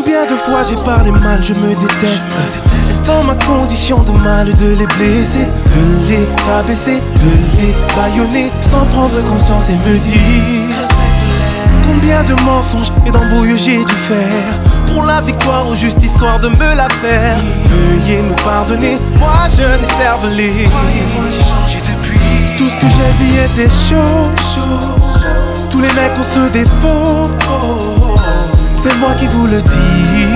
Combien de fois j'ai parlé mal, je me déteste. Est-ce dans ma condition de mal de les blesser, de les rabaisser, de les bâillonner, sans prendre conscience et me dire combien de mensonges et d'embrouilles j'ai dû faire pour la victoire ou juste histoire de me la faire. Veuillez me pardonner, moi je n'ai cervelé. Croyez-moi, j'ai changé depuis. Tout ce que j'ai dit était chaud. Tous les mecs ont ce défaut. C'est moi qui vous le dis.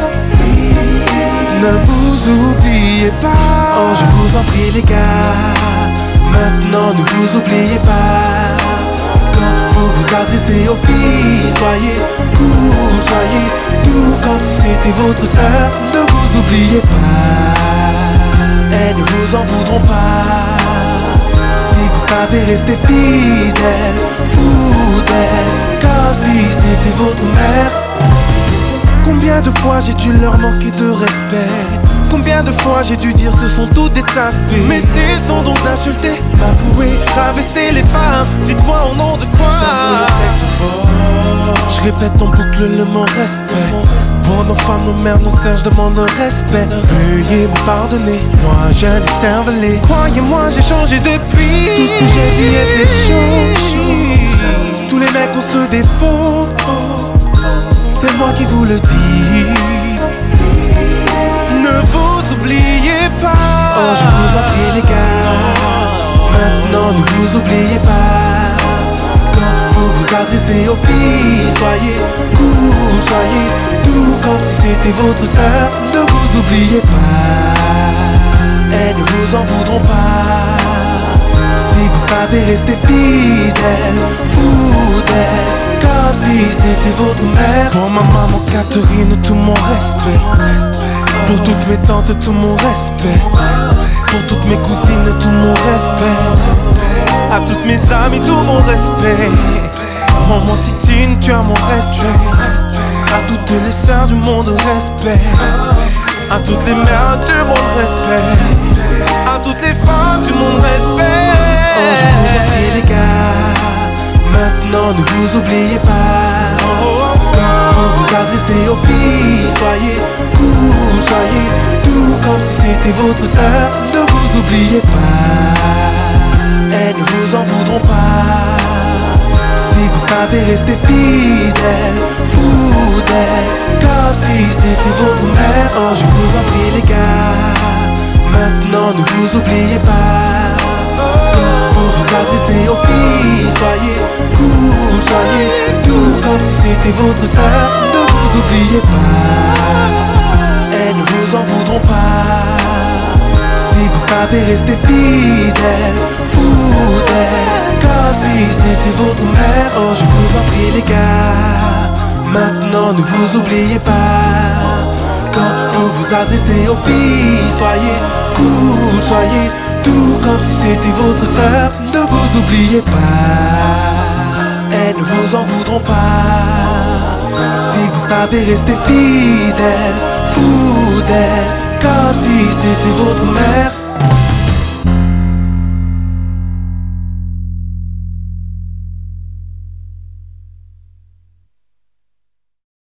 Ne vous oubliez pas. Oh, je vous en prie les gars, maintenant ne vous oubliez pas. Quand vous vous adressez aux filles, soyez cool, soyez doux comme si c'était votre sœur. Ne vous oubliez pas, elles ne vous en voudront pas. Si vous savez rester fidèle, fou d'elle, comme si c'était votre mère. Combien de fois j'ai dû leur manquer de respect? Combien de fois j'ai dû dire ce sont tous des aspects? Mais cessons donc d'insulter, m'avouer, rabaisser les femmes. Dites-moi au nom de quoi? Sommes-nous le sexe fort? Je répète en boucle le mot respect. Bon enfant, nos mères, nos sœurs, je demande un respect. Veuillez me pardonner, moi je n'ai cervelé. Croyez-moi, j'ai changé depuis. Tout ce que j'ai dit était chaud. Tous les mecs ont ce défaut. C'est moi qui vous le dis. Ne vous oubliez pas. Oh, je vous en prie les gars, maintenant ne vous oubliez pas. Quand vous vous adressez aux filles, soyez cool, soyez doux comme si c'était votre sœur. Ne vous oubliez pas, elles ne vous en voudront pas. Si vous savez rester fidèle, fou d'elle, comme si c'était votre mère. Pour ma maman Catherine, tout mon respect. Pour toutes mes tantes, tout mon respect. Pour toutes mes cousines, tout mon respect. À toutes mes amies, tout mon respect. Maman Titine, tu as mon respect. À toutes les sœurs du monde, respect. À toutes les mères du monde, respect. À toutes les femmes du monde, respect. Oh, je vous en prie les gars, maintenant ne vous oubliez pas. Quand vous vous adressez aux filles, soyez cool, soyez doux comme si c'était votre sœur. Ne vous oubliez pas, elles ne vous en voudront pas. Si vous savez rester fidèle, fou d'elle, comme si c'était votre mère. Oh, je vous en prie les gars, maintenant ne vous oubliez pas. Quand vous vous adressez aux filles, soyez cool, soyez doux comme si c'était votre sœur. Ne vous oubliez pas, elles ne vous en voudront pas. Si vous savez rester fidèle, fou d'elle, comme si c'était votre mère. Oh, je vous en prie les gars, maintenant ne vous oubliez pas. Quand vous vous adressez aux filles, soyez cool, soyez doux comme si c'était votre sœur. Ne vous oubliez pas, elles ne vous en voudront pas. Si vous savez rester fidèle, fou d'elle, comme si c'était votre mère.